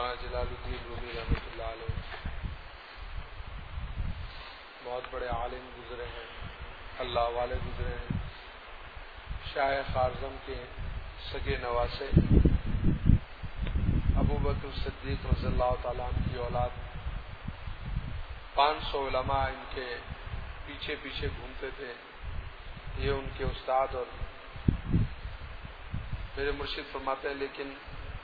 مولانا جلال الدین رومی رحمۃ اللہ علیہ بہت بڑے عالم گزرے ہیں، اللہ والے گزرے ہیں، شاہ خارزم کے سگے نواسے ابو بکر صدیق رضی اللہ تعالیٰ عنہ کی اولاد 500 علماء ان کے پیچھے پیچھے گھومتے تھے. یہ ان کے استاد اور میرے مرشد فرماتے ہیں لیکن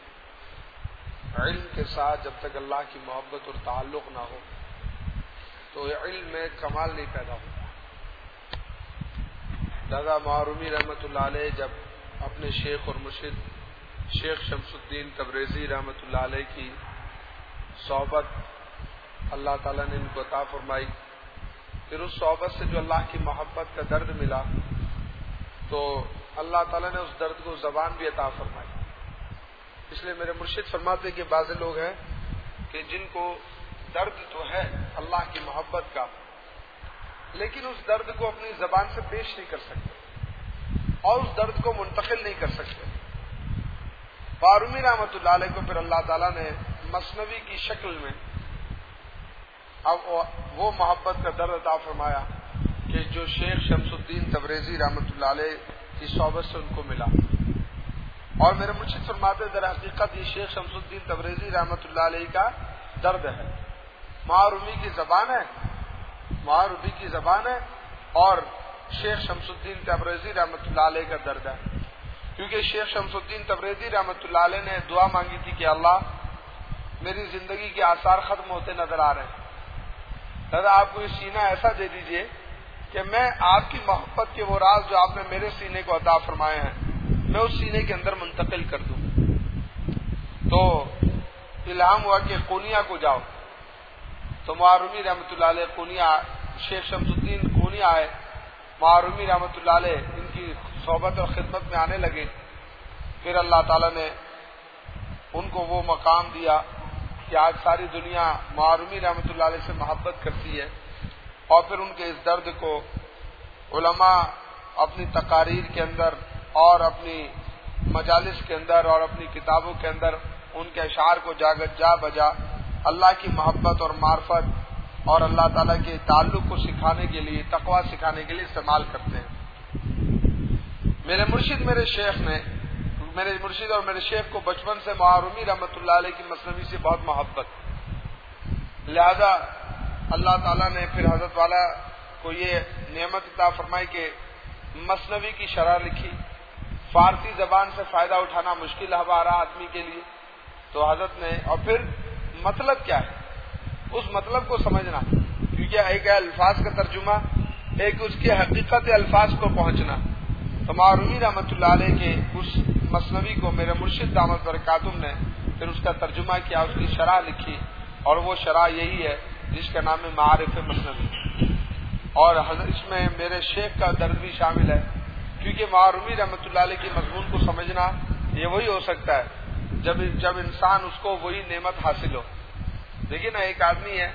علم کے ساتھ جب تک اللہ کی محبت اور تعلق نہ ہو تو علم میں کمال نہیں پیدا ہوتا. دادا معرومی رحمۃ اللہ علیہ جب اپنے شیخ اور مرشد شیخ شمس الدین تبریزی رحمۃ اللہ علیہ کی صحبت اللہ تعالیٰ نے ان کو عطا فرمائی، پھر اس صحبت سے جو اللہ کی محبت کا درد ملا تو اللہ تعالیٰ نے اس درد کو زبان بھی عطا فرمائی. اس لیے میرے مرشد فرماتے کہ بعض لوگ ہیں کہ جن کو درد تو ہے اللہ کی محبت کا لیکن اس درد کو اپنی زبان سے پیش نہیں کر سکتے اور اس درد کو منتقل نہیں کر سکتے. معرومی رحمۃ اللہ علیہ کو پھر اللہ تعالیٰ نے مثنوی کی شکل میں اب وہ محبت کا درد عطا فرمایا کہ جو شیخ شمس الدین تبریزی رحمۃ اللہ علیہ کی صحبت سے ان کو ملا. اور میرے مرشد فرماتے در حقیقت یہ شیخ شمس الدین تبریزی رحمۃ اللہ علیہ کا درد ہے، معرومی کی زبان ہے، معرومی کی زبان ہے اور شیخ شمس الدین تبریزی رحمۃ اللہ علیہ کا درد ہے. کیونکہ شیخ شمس الدین تبریزی رحمۃ اللہ علیہ نے دعا مانگی تھی کہ اللہ میری زندگی کے آثار ختم ہوتے نظر آ رہے ہیں، دادا آپ کو یہ سینہ ایسا دے دیجئے کہ میں آپ کی محبت کے وہ راز جو آپ نے میرے سینے کو عطا فرمائے ہیں میں اس سینے کے اندر منتقل کر دوں. تو الہام ہوا کہ قونیا کو جاؤ. تو معرومی رحمۃ اللہ علیہ قونیا، شیخ شمس الدین قونیا آئے، معرومی رحمۃ اللہ علیہ ان کی صحبت اور خدمت میں آنے لگے. پھر اللہ تعالیٰ نے ان کو وہ مقام دیا کہ آج ساری دنیا معرومی رحمۃ اللہ علیہ سے محبت کرتی ہے. اور پھر ان کے اس درد کو علماء اپنی تقاریر کے اندر اور اپنی مجالس کے اندر اور اپنی کتابوں کے اندر ان کے اشعار کو جا بجا اللہ کی محبت اور معرفت اور اللہ تعالیٰ کے تعلق کو سکھانے کے لیے، تقویٰ سکھانے کے لیے استعمال کرتے ہیں. میرے مرشد اور میرے شیخ کو بچپن سے معرومی رحمۃ اللہ علیہ کی مثنوی سے بہت محبت، لہذا اللہ تعالیٰ نے پھر حضرت والا کو یہ نعمت عطا فرمائی کہ مثنوی کی شرح لکھی. فارسی زبان سے فائدہ اٹھانا مشکل ہمارا آدمی کے لیے، تو حضرت نے، اور پھر مطلب کیا ہے اس مطلب کو سمجھنا، کیونکہ ایک ہے الفاظ کا ترجمہ، ایک اس کی حقیقت الفاظ کو پہنچنا. تو معرومی رحمۃ اللہ علیہ کے اس مثنوی کو میرے مرشد دامت برکاتہم نے پھر اس کا ترجمہ کیا، اس کی شرح لکھی اور وہ شرح یہی ہے جس کا نام ہے معارف مثنوی. اور اس میں میرے شیخ کا درد بھی شامل ہے، کیونکہ معرومی رحمۃ اللہ علیہ کے مضمون کو سمجھنا یہ وہی ہو سکتا ہے جب انسان اس کو وہی نعمت حاصل ہو. دیکھیے نا، ایک آدمی ہے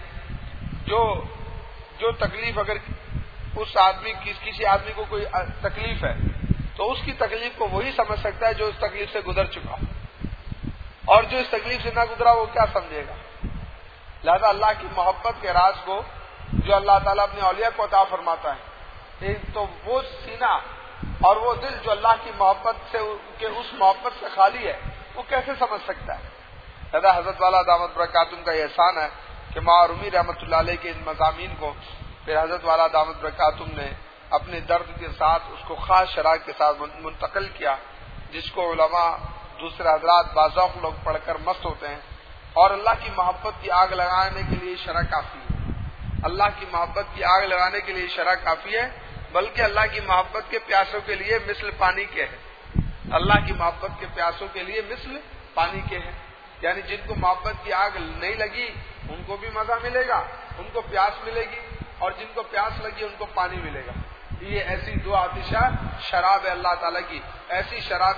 جو تکلیف، اگر اس آدمی کسی آدمی کو کوئی تکلیف ہے تو اس کی تکلیف کو وہی سمجھ سکتا ہے جو اس تکلیف سے گزر چکا، اور جو اس تکلیف سے نہ گزرا وہ کیا سمجھے گا. لہذا اللہ کی محبت کے راز کو جو اللہ تعالیٰ اپنے اولیاء کو عطا فرماتا ہے، تو وہ سینہ اور وہ دل جو اللہ کی محبت سے کہ اس محبت سے خالی ہے وہ کیسے سمجھ سکتا ہے. لہذا حضرت والا دامت برکاتہم کا یہ احسان ہے کہ معرومی رحمۃ اللہ علیہ کے ان مضامین کو پھر حضرت والا دامت برکاتہم نے اپنے درد کے ساتھ اس کو خاص شرائط کے ساتھ منتقل کیا، جس کو علماء دوسرے حضرات باذوق لوگ پڑھ کر مست ہوتے ہیں. اور اللہ کی محبت کی آگ لگانے کے لیے شرح کافی ہے، اللہ کی محبت کی آگ لگانے کے لیے شرح کافی ہے، بلکہ اللہ کی محبت کے پیاسوں کے لیے مثل پانی کے ہے. اللہ کی محبت کے پیاسوں کے لیے مثل پانی کے ہیں، یعنی جن کو محبت کی آگ نہیں لگی ان کو بھی مزہ ملے گا، ان کو پیاس ملے گی، اور جن کو پیاس لگی ان کو پانی ملے گا. یہ ایسی دو آتشہ شراب ہے اللہ تعالیٰ کی، ایسی شراب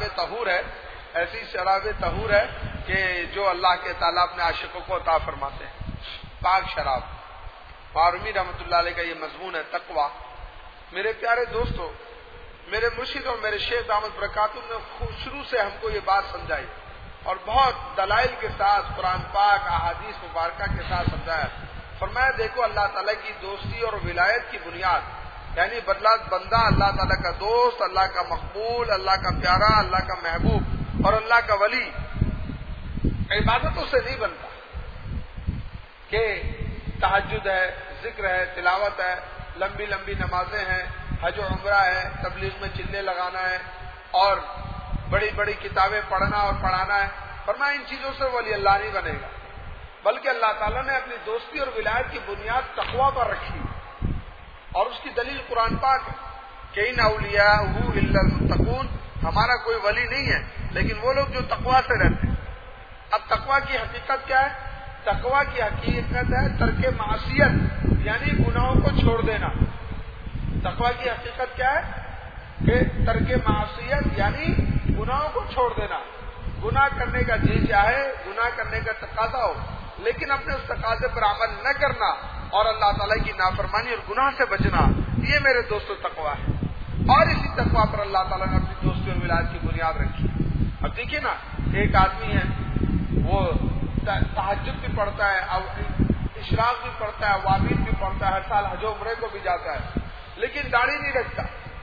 طہور ہے کہ جو اللہ کے تعالیٰ اپنے عاشقوں کو عطا فرماتے ہیں. پاک شراب. معرومی رحمۃ اللہ علیہ کا یہ مضمون ہے تقویٰ. میرے پیارے دوستو، میرے مرشد اور میرے شیخ دامت برکاتہم نے شروع سے ہم کو یہ بات سمجھائی اور بہت دلائل کے ساتھ قرآن پاک احادیث مبارکہ کے ساتھ سمجھایا. فرمایا دیکھو اللہ تعالیٰ کی دوستی اور ولایت کی بنیاد یعنی بندہ اللہ تعالیٰ کا دوست، اللہ کا مقبول، اللہ کا پیارا، اللہ کا محبوب اور اللہ کا ولی عبادتوں سے نہیں بنتا کہ تہجد ہے، ذکر ہے، تلاوت ہے، لمبی لمبی نمازیں ہیں، حج و عمرہ ہے، تبلیغ میں چلے لگانا ہے اور بڑی بڑی کتابیں پڑھنا اور پڑھانا ہے. فرمایا ان چیزوں سے ولی اللہ نہیں بنے گا، بلکہ اللہ تعالیٰ نے اپنی دوستی اور ولایت کی بنیاد تقویٰ پر رکھی اور اس کی دلیل قرآن پاک ہے کہ ان اولیاءہ الا المتقون، ہمارا کوئی ولی نہیں ہے لیکن وہ لوگ جو تقویٰ سے رہتے ہیں. اب تقویٰ کی حقیقت کیا ہے؟ تقویٰ کی حقیقت ہے ترک معصیت یعنی گناہوں کو چھوڑ دینا. تقویٰ کی حقیقت کیا ہے کہ ترک معصیت یعنی گناہوں کو چھوڑ دینا. گناہ کرنے کا جی چاہے، گناہ کرنے کا تقاضا ہو لیکن اپنے اس تقاضے پر عمل نہ کرنا اور اللہ تعالیٰ کی نافرمانی اور گناہ سے بچنا، یہ میرے دوستو تقویٰ ہے. اور اسی تقویٰ پر اللہ تعالیٰ نے اپنی دوستی اور ولایت کی بنیاد رکھی. اب دیکھیے نا، ایک آدمی ہے وہ تہجد بھی پڑھتا ہے، اشراق بھی پڑھتا ہے، اوابین بھی پڑھتا ہے، ہر سال حج و عمرے کو بھی جاتا ہے لیکن داڑھی نہیں رکھتا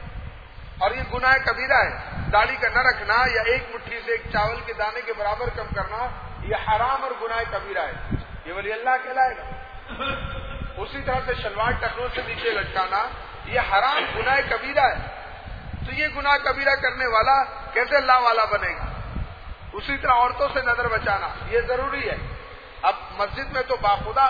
اور یہ گناہ کبیرہ ہے. داڑھی کا نہ رکھنا یا ایک مٹھی سے ایک چاول کے دانے کے برابر کم کرنا یہ حرام اور گناہ کبیرہ ہے. یہ ولی اللہ کہلائے گا. اسی طرح سے شلوار ٹخنوں سے نیچے لٹکانا یہ حرام گناہ کبیرہ ہے. تو یہ گناہ کبیرہ کرنے والا کیسے اللہ والا بنے گا؟ اسی طرح عورتوں سے نظر بچانا یہ ضروری ہے. اب مسجد میں تو باخدا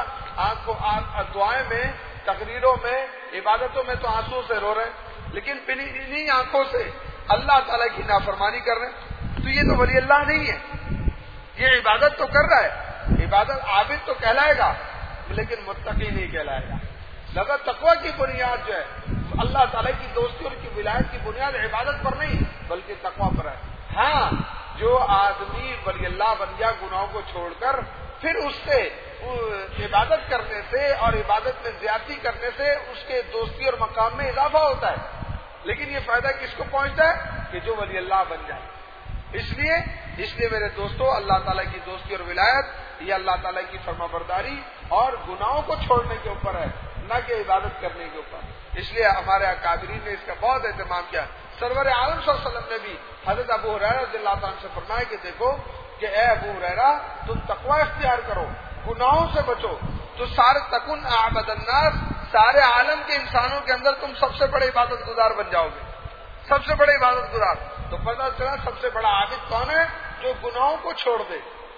دعائیں میں، تقریروں میں، عبادتوں میں تو آنسو سے رو رہے ہیں لیکن انہی آنکھوں سے اللہ تعالیٰ کی نافرمانی کر رہے ہیں. تو یہ تو ولی اللہ نہیں ہے. یہ عبادت تو کر رہا ہے، عبادت عابد تو کہلائے گا لیکن متقی نہیں کہلائے گا. لگا تقویٰ کی بنیاد جو ہے اللہ تعالیٰ کی دوستی اور کی ولایت کی بنیاد عبادت پر نہیں بلکہ تقویٰ پر ہے. ہاں، جو آدمی ولی اللہ بن گیا گناہوں کو چھوڑ کر، پھر اس سے عبادت کرنے سے اور عبادت میں زیادتی کرنے سے اس کے دوستی اور مقام میں اضافہ ہوتا ہے. لیکن یہ فائدہ کس کو پہنچتا ہے کہ جو ولی اللہ بن جائے. اس لیے میرے دوستو، اللہ تعالیٰ کی دوستی اور ولایت یہ اللہ تعالیٰ کی فرما برداری اور گناہوں کو چھوڑنے کے اوپر ہے، نہ کہ عبادت کرنے کے اوپر. اس لیے ہمارے اکابرین نے اس کا بہت اہتمام کیا. سرور عالم صلی اللہ علیہ وسلم نے بھی حضرت ابو ہریرہ رضی اللہ تعالیٰ سے فرمایا کہ دیکھو کہ اے ابو ہریرہ تم تقویٰ اختیار کرو، گناہوں سے بچو تو سارے تکن اعبد الناس، سارے عالم کے انسانوں کے اندر تم سب سے بڑے عبادت گزار بن جاؤ گے، سب سے بڑے عبادت گزار. تو پتہ چلا سب سے بڑا عابد کون ہے؟ جو گناہوں کو چھوڑ دے.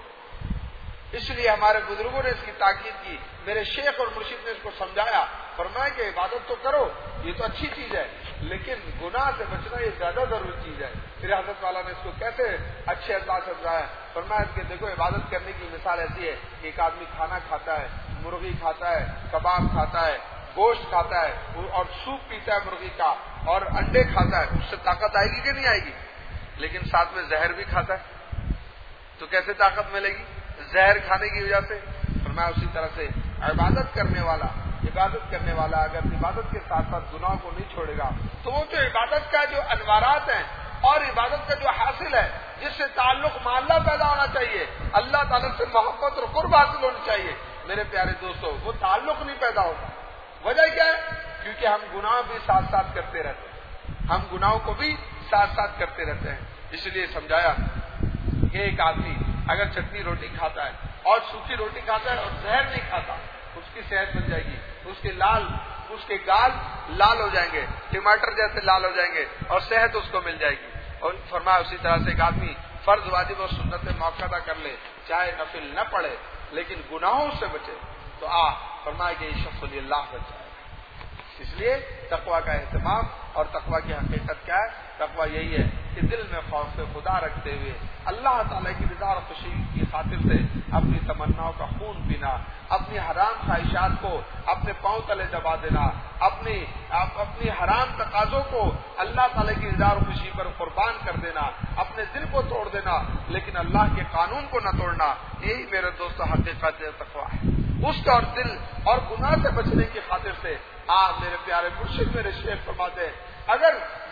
اس لیے ہمارے بزرگوں نے اس کی تاکید کی. میرے شیخ اور مرشد نے اس کو سمجھایا، فرمایا کہ عبادت تو کرو یہ تو اچھی چیز ہے لیکن گناہ سے بچنا یہ زیادہ ضروری چیز ہے. پھر حضرت والا نے اس کو کیسے اچھے انداز سے سمجھایا. فرمایا کہ دیکھو عبادت کرنے کی مثال ایسی ہے کہ ایک آدمی کھانا کھاتا ہے، مرغی کھاتا ہے، کباب کھاتا ہے، گوشت کھاتا ہے اور سوپ پیتا ہے مرغی کا اور انڈے کھاتا ہے. اس سے طاقت آئے گی کہ نہیں آئے گی؟ لیکن ساتھ میں زہر بھی کھاتا ہے تو کیسے طاقت ملے گی؟ زہر کھانے کی وجہ سے. فرمایا اسی طرح سے عبادت کرنے والا اگر عبادت کے ساتھ ساتھ گناہ کو نہیں چھوڑے گا تو وہ جو عبادت کا جو انوارات ہیں اور عبادت کا جو حاصل ہے جس سے تعلق مع اللہ پیدا ہونا چاہیے، اللہ تعالیٰ سے محبت اور قرب حاصل ہونی چاہیے، میرے پیارے دوستو وہ تعلق نہیں پیدا ہوگا. وجہ کیا ہے؟ کیونکہ ہم گناہ بھی ساتھ ساتھ کرتے رہتے ہیں، ہم گناہوں کو بھی ساتھ ساتھ کرتے رہتے ہیں. اس لیے سمجھایا کہ ایک آدمی اگر چٹنی روٹی کھاتا ہے اور سوکھی روٹی کھاتا ہے اور زہر نہیں کھاتا، اس کی صحت بن جائے گی، اس کے گال لال ہو جائیں گے، ٹماٹر جیسے لال ہو جائیں گے اور صحت اس کو مل جائے گی. اور فرمایا اسی طرح سے ایک آدمی فرض واجب اور سنت موقع کر لے، چاہے نفل نہ پڑھے لیکن گناہوں سے بچے تو فرمایا کہ یہ شخص ولی اللہ بن جائے. اس لیے تقویٰ کا اہتمام اور تقویٰ کی حقیقت کیا ہے؟ تقویٰ یہی ہے کہ دل میں خوف خدا رکھتے ہوئے اللہ تعالیٰ کی رضا اور خوشی کی خاطر سے اپنی تمناؤں کا خون پینا، اپنی حرام خواہشات کو اپنے پاؤں تلے دبا دینا، اپنی حرام تقاضوں کو اللہ تعالیٰ کی رضا اور خوشی پر قربان کر دینا، اپنے دل کو توڑ دینا لیکن اللہ کے قانون کو نہ توڑنا، یہی میرے دوست حقیقت تقویٰ ہے. اس کا اور دل اور گناہ سے بچنے کی خاطر سے میرے پیارے مرشد میرے شیخ فرماتے ہیں اگر جان بھی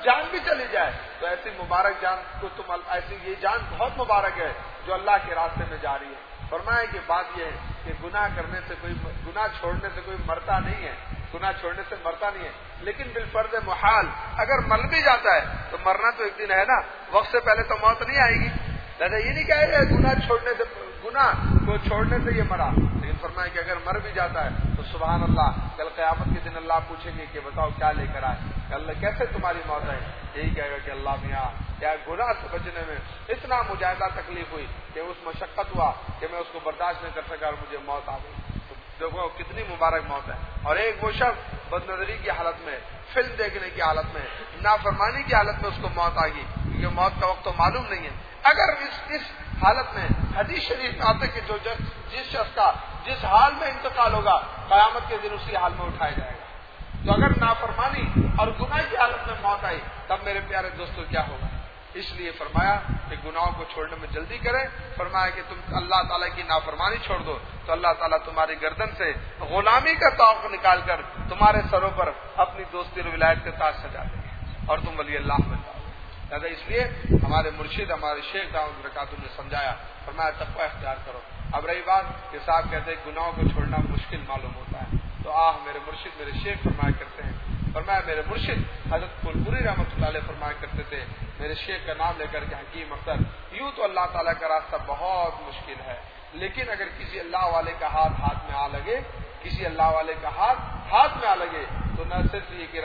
چلی جائے تو ایسی مبارک جان کو تم ایسی یہ جان بہت مبارک ہے جو اللہ کے راستے میں جا رہی ہے۔ فرمایا کہ بات یہ ہے کہ گناہ چھوڑنے سے کوئی مرتا نہیں ہے، گناہ چھوڑنے سے مرتا نہیں ہے، لیکن بالفرض محال اگر مر بھی جاتا ہے تو مرنا تو ایک دن ہے نا، وقت سے پہلے تو موت نہیں آئے گی۔ لہذا یہ نہیں کہے گا گناہ کو چھوڑنے سے یہ مرا، لیکن فرمایا کہ اگر مر بھی جاتا ہے تو سبحان اللہ کل قیامت کے دن اللہ پوچھیں گے کہ بتاؤ کیا لے کر آئے، کہ اللہ کیسے تمہاری موت ہے؟ یہی کہے گا کہ اللہ میاں کیا گناہ سے بچنے میں اتنا مجاہدہ تکلیف ہوئی کہ اس مشقت ہوا کہ میں اس کو برداشت نہیں کر سکا اور مجھے موت آ گئی۔ تو دیکھو کتنی مبارک موت ہے۔ اور ایک وہ شخص بد نظری کی حالت میں، فلم دیکھنے کی حالت میں، نافرمانی کی حالت میں اس کو موت آ گئی، کیونکہ موت کا وقت تو معلوم نہیں ہے۔ اگر اس حالت میں حدیث شریف میں آتا ہے کہ جس شخص کا جس حال میں انتقال ہوگا قیامت کے دن اسی حال میں اٹھایا جائے گا۔ تو اگر نافرمانی اور گناہ کی حالت میں موت آئی تب میرے پیارے دوستوں کیا ہوگا؟ اس لیے فرمایا کہ گناہوں کو چھوڑنے میں جلدی کریں۔ فرمایا کہ تم اللہ تعالیٰ کی نافرمانی چھوڑ دو تو اللہ تعالیٰ تمہاری گردن سے غلامی کا طوق نکال کر تمہارے سروں پر اپنی دوستی اور ولایت کے تاج سجا دیں گے اور تم ولی اللہ بن جاؤ۔ لہٰذا اس لیے ہمارے مرشد ہمارے شیخ دعوت برکاتہ نے سمجھایا، فرمایا تقوی اختیار کرو۔ اب رہی بات کہ صاحب کہتے ہیں گناہوں کو چھوڑنا مشکل معلوم ہوتا ہے، تو میرے مرشد میرے شیخ فرمایا کرتے ہیں، فرمایا میرے مرشد حضرت پھولپوری رحمۃ اللہ علیہ فرمایا کرتے تھے، میرے شیخ کا نام لے کر کے حکیم اختر، یوں تو اللہ تعالیٰ کا راستہ بہت مشکل ہے، لیکن اگر کسی اللہ والے کا ہاتھ میں آ لگے، کسی اللہ والے کا ہاتھ میں آ لگے تو نہ صرف یہ کہ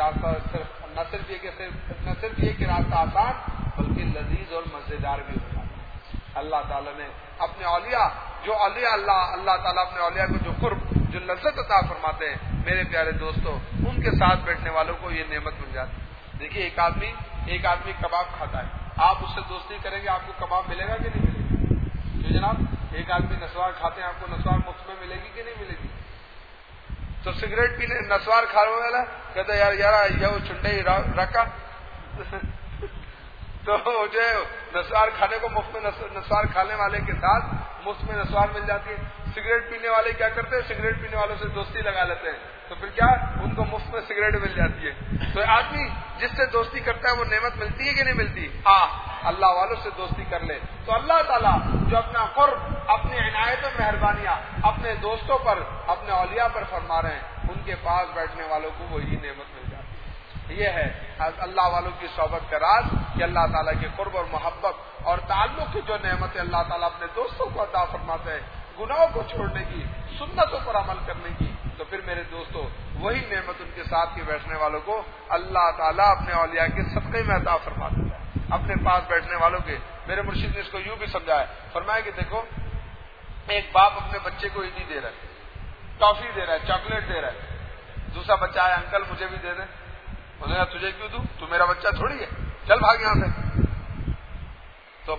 راستہ آسان بلکہ لذیذ اور مزیدار بھی ہو جاتا ہے۔ اللہ تعالیٰ نے اپنے اولیاء اللہ تعالیٰ اپنے اولیاء کو جو قرب جو لذت عطا فرماتے ہیں، میرے پیارے دوستو ان کے ساتھ بیٹھنے والوں کو یہ نعمت مل جاتی ہے۔ دیکھیے ایک آدمی کباب کھاتا ہے، آپ اس سے دوستی کریں گے آپ کو کباب ملے گا کہ نہیں ملے گا؟ جو جناب ایک آدمی نسوار کھاتے ہیں، آپ کو نسوار مفت میں ملے گی کہ نہیں ملے گی؟ تو سگریٹ پینے نسوار کھانے والا کہتا ہے یار یہ چنڈے رکھا تو جو نسوار کھانے کو مفت میں نسوار کھانے والے کے ساتھ مفت میں نسوار مل جاتی ہے۔ سگریٹ پینے والے کیا کرتے ہیں؟ سگریٹ پینے والوں سے دوستی لگا لیتے ہیں، تو پھر کیا ان کو مفت میں سگریٹ مل جاتی ہے۔ تو آدمی جس سے دوستی کرتا ہے وہ نعمت ملتی ہے کہ نہیں ملتی؟ اللہ والوں سے دوستی کر لے تو اللہ تعالیٰ جو اپنا قرب اپنی عنایت و مہربانیاں اپنے دوستوں پر اپنے اولیاء پر فرما رہے ہیں، ان کے پاس بیٹھنے والوں کو وہی نعمت مل جاتی ہے۔ یہ ہے اللہ والوں کی صحبت کا راز کہ اللہ تعالیٰ کے قرب اور محبت اور تعلق کی جو نعمت اللہ تعالیٰ اپنے دوستوں کو عطا فرماتے ہیں، گناہوں کو چھوڑنے کی، سنتوں پر عمل کرنے کی، تو پھر میرے دوستوں وہی نعمت ان کے ساتھ کے بیٹھنے والوں کو اللہ تعالیٰ اپنے اولیاء کے صدقے میں عطا فرما دیتا ہے۔ اپنے پاس بیٹھنے والوں کے میرے مرشد نے اس کو یوں بھی سمجھایا، فرمایا کہ دیکھو ایک باپ اپنے بچے کو عیدی دے رہا ہے، ٹافی دے رہا ہے، چاکلیٹ دے رہا ہے، دوسرا بچہ ہے انکل مجھے بھی دے دیں، انہوں نے کہا تجھے کیوں دوں، تو میرا بچہ تھوڑی ہے، چل بھاگ یہاں سے۔ تو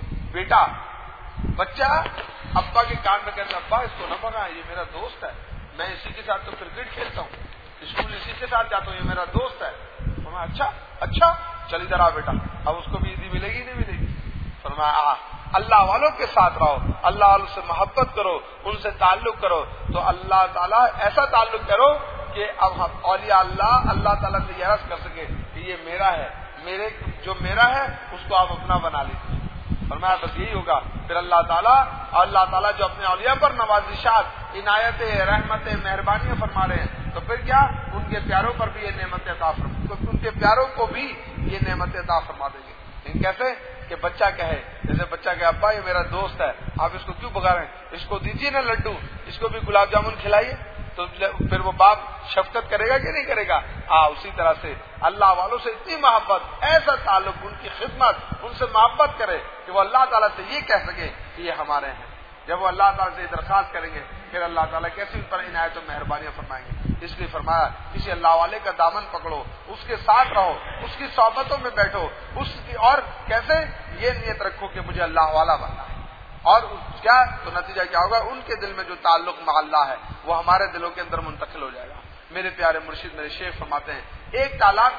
بچہ ابا کے کان میں کہتا ابا اس کو نہ بھگا، یہ میرا دوست ہے، میں اسی کے ساتھ تو کرکٹ کھیلتا ہوں، اسکول اسی کے ساتھ جاتا ہوں، یہ میرا دوست ہے۔ فرمایا اچھا چل ادھر آ بیٹا، اب اس کو بھی عیدی ملے گی نہیں ملے گی؟ فرمایا اللہ والوں کے ساتھ رہو، اللہ والوں سے محبت کرو، ان سے تعلق کرو، تو اللہ تعالیٰ ایسا تعلق کرو کہ اب اولیاء اللہ تعالیٰ سے یہ عرض کر سکے کہ یہ میرا ہے، جو میرا ہے اس کو آپ اپنا بنا لیجیے۔ فرمایا بس یہی ہوگا، پھر اللہ تعالیٰ جو اپنے اولیاء پر نوازشات، عنایت، رحمت، مہربانیاں فرما رہے ہیں، تو پھر کیا ان کے پیاروں پر بھی یہ نعمت عطا ان کے پیاروں کو بھی یہ نعمت عطا فرما دیں گے۔ لیکن کیسے کہ بچہ کہے، جیسے بچہ کہے ابا یہ میرا دوست ہے، آپ اس کو کیوں بگا رہے ہیں، اس کو دیجیے نا لڈو، اس کو بھی گلاب جامن کھلائیے، تو پھر وہ باپ شفقت کرے گا کہ نہیں کرے گا؟ اسی طرح سے اللہ والوں سے اتنی محبت، ایسا تعلق، ان کی خدمت، ان سے محبت کرے کہ وہ اللہ تعالیٰ سے یہ کہہ سکے کہ یہ ہمارے ہیں۔ جب وہ اللہ تعالیٰ سے درخواست کریں گے پھر اللہ تعالیٰ کیسے ان پر عنایت و مہربانیاں فرمائیں گے۔ اس لیے فرمایا کسی اللہ والے کا دامن پکڑو، اس کے ساتھ رہو، اس کی صحبتوں میں بیٹھو، اور کیسے یہ نیت رکھو کہ مجھے اللہ والا بننا ہے، اور کیا تو نتیجہ کیا ہوگا؟ ان کے دل میں جو تعلق مع اللہ ہے وہ ہمارے دلوں کے اندر منتقل ہو جائے گا۔ میرے پیارے مرشد میرے شیخ فرماتے ہیں ایک تالاب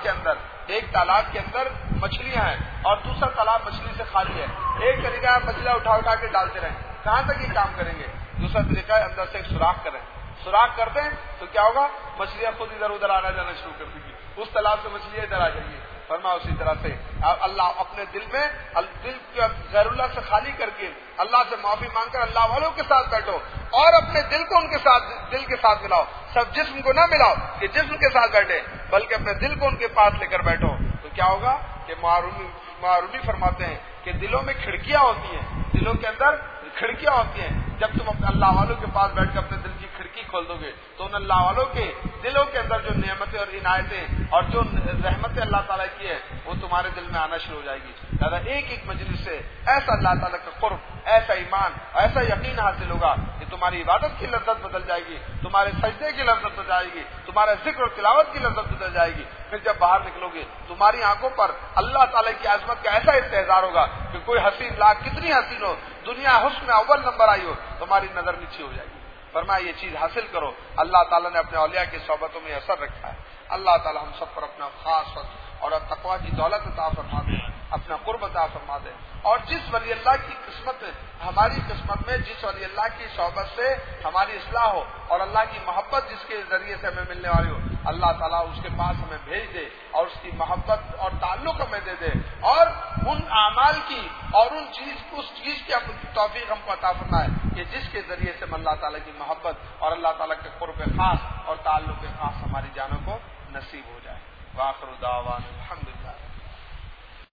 کے اندر مچھلیاں ہیں اور دوسرا تالاب مچھلی سے خالی ہے۔ ایک طریقہ ہے مچھلیاں اٹھا کے ڈالتے رہیں، کہاں تک یہ کام کریں گے؟ دوسرا طریقہ ہے اندر سے ایک سوراخ کرتے ہیں تو کیا ہوگا؟ مچھلیاں خود ادھر ادھر آنا جانا شروع کر دیں گی، اس تالاب سے مچھلیاں ادھر آ جائیں گی۔ اور فرما اسی طرح سے اللہ اپنے دل میں دل غیر اللہ سے خالی کر کے اللہ سے معافی مانگ کر اللہ والوں کے ساتھ بیٹھو اور اپنے دل کو ان کے ساتھ دل کے ساتھ ملاؤ. سب جسم کو نہ ملاؤ کہ جسم کے ساتھ بیٹھے بلکہ اپنے دل کو ان کے پاس لے کر بیٹھو. تو کیا ہوگا کہ معرومی فرماتے ہیں کہ دلوں میں کھڑکیاں ہوتی ہیں, دلوں کے اندر کھڑکیاں ہوتی ہیں. جب تم اپنے اللہ والوں کے پاس بیٹھ کر اپنے دل کی کھڑکی کھول دو گے تو ان اللہ والوں کے دلوں کے اندر جو نعمتیں اور عنایتیں اور جو رحمتیں اللہ تعالیٰ کی ہے وہ تمہارے دل میں آنا شروع ہو جائے گی. لہٰذا ایک ایک مجلس سے ایسا اللہ تعالیٰ کا قرب, ایسا ایمان, ایسا یقین حاصل ہوگا کہ تمہاری عبادت کی لذت بدل جائے گی, تمہارے سجدے کی لذت بدل جائے گی, تمہارے ذکر اور تلاوت کی لذت بدل جائے گی. پھر جب باہر نکلو گے تمہاری آنکھوں پر اللہ تعالیٰ کی عظمت کا ایسا استحضار ہوگا کہ کوئی حسین لاکھ کتنی حسین ہو, دنیا حسن میں اول نمبر آئی ہو, تمہاری نظر نیچے ہو جائے گی. فرمایا یہ چیز حاصل کرو. اللہ تعالیٰ نے اپنے اولیاء کی صحبتوں میں اثر رکھا ہے. اللہ تعالیٰ ہم سب پر اپنا خاص اور تقویٰ کی دولت عطا فرما دے, اپنا قرب عطا فرما دے. اور جس ولی اللہ کی قسمت ہماری قسمت میں جس ولی اللہ کی صحبت سے ہماری اصلاح ہو اور اللہ کی محبت جس کے ذریعے سے ہمیں ملنے والی ہو, اللہ تعالیٰ اس کے پاس ہمیں بھیج دے اور اس کی محبت اور تعلق ہمیں دے دے اور ان اعمال کی اور اس چیز کی توفیق ہم کو عطا فرمائے کہ جس کے ذریعے سے اللہ تعالیٰ کی محبت اور اللہ تعالیٰ کے قرب خاص اور تعلق خاص ہماری جانوں کو نصیب ہو جائے. وآخر دعوانا الحمدللہ.